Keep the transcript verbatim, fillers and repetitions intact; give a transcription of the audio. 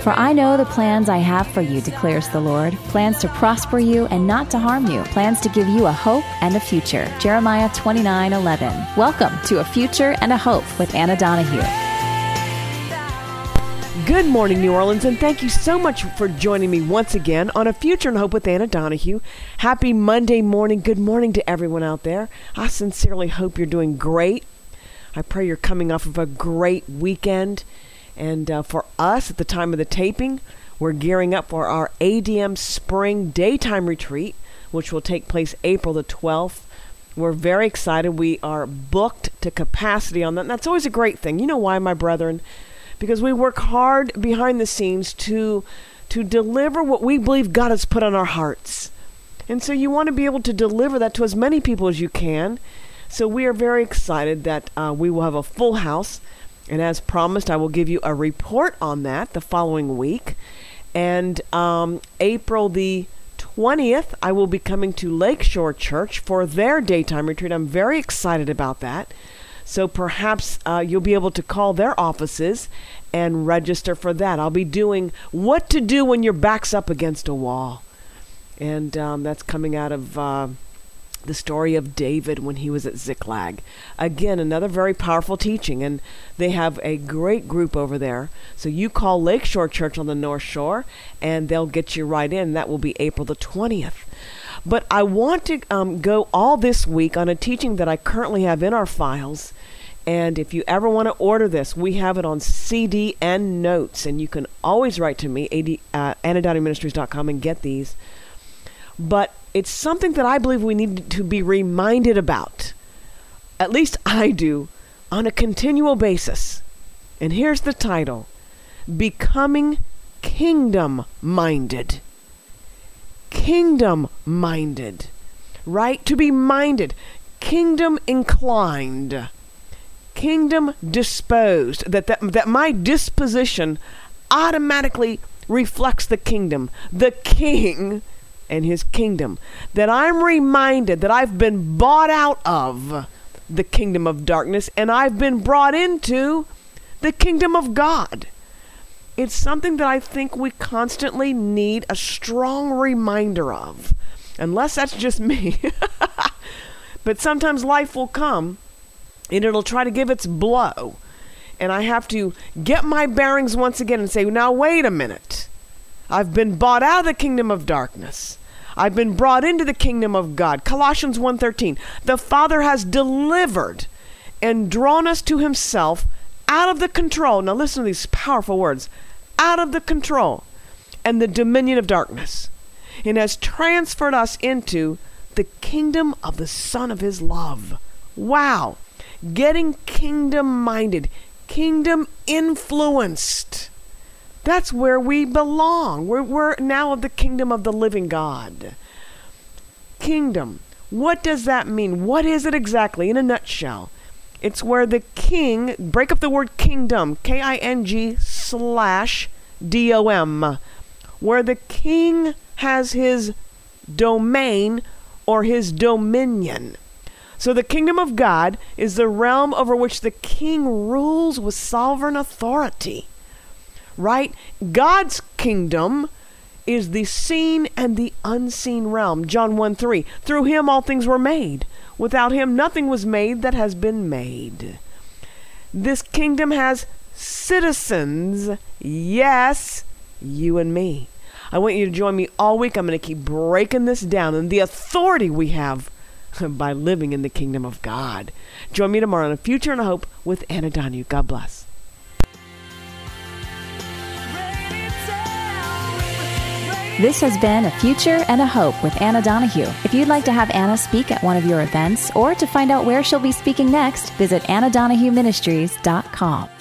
For I know the plans I have for you, declares the Lord, plans to prosper you and not to harm you, plans to give you a hope and a future. Jeremiah twenty-nine eleven. Welcome to A Future and a Hope with Anna Donahue. Good morning, New Orleans, and thank you so much for joining me once again on A Future and Hope with Anna Donahue. Happy Monday morning. Good morning to everyone out there. I sincerely hope you're doing great. I pray you're coming off of a great weekend. And uh, for us, at the time of the taping, we're gearing up for our A D M Spring Daytime Retreat, which will take place April the twelfth. We're very excited. We are booked to capacity on that. And that's always a great thing. You know why, my brethren? Because we work hard behind the scenes to to deliver what we believe God has put on our hearts. And so you want to be able to deliver that to as many people as you can. So we are very excited that uh, we will have a full house. And as promised, I will give you a report on that the following week. And um, April the twentieth, I will be coming to Lakeshore Church for their daytime retreat. I'm very excited about that. So perhaps uh, you'll be able to call their offices and register for that. I'll be doing what to do when your back's up against a wall. And um, that's coming out of uh, the story of David when he was at Ziklag. Again, another very powerful teaching. And they have a great group over there. So you call Lakeshore Church on the North Shore and they'll get you right in. That will be April the twentieth. But I want to um, go all this week on a teaching that I currently have in our files. And if you ever want to order this, we have it on C D and notes. And you can always write to me, ad, uh, anna donahue ministries dot com, and get these. But it's something that I believe we need to be reminded about. At least I do, on a continual basis. And here's the title: Becoming Kingdom-Minded. Kingdom-minded, right? To be minded, kingdom-inclined, kingdom-disposed, that, that, that my disposition automatically reflects the kingdom, the king and his kingdom, that I'm reminded that I've been bought out of the kingdom of darkness and I've been brought into the kingdom of God. It's something that I think we constantly need a strong reminder of, unless that's just me. But sometimes life will come and it'll try to give its blow. And I have to get my bearings once again and say, now wait a minute. I've been bought out of the kingdom of darkness. I've been brought into the kingdom of God. Colossians one thirteen. The Father has delivered and drawn us to himself out of the control. Now listen to these powerful words. Out of the control and the dominion of darkness, and has transferred us into the kingdom of the Son of his love. Wow. Getting kingdom-minded, kingdom-influenced. That's where we belong. We're, we're now of the kingdom of the living God. Kingdom. What does that mean? What is it exactly in a nutshell? It's where the king, break up the word kingdom, K I N G slash D O M, where the king has his domain or his dominion. So the kingdom of God is the realm over which the king rules with sovereign authority, right? God's kingdom is the seen and the unseen realm. John one three, through him all things were made. Without him nothing was made that has been made. This kingdom has citizens. Yes, you and me. I want you to join me all week. I'm going to keep breaking this down and the authority we have by living in the kingdom of God. Join me tomorrow on A Future and a Hope with Anna Donahue. God bless. This has been A Future and a Hope with Anna Donahue. If you'd like to have Anna speak at one of your events or to find out where she'll be speaking next, visit anna donahue ministries dot com.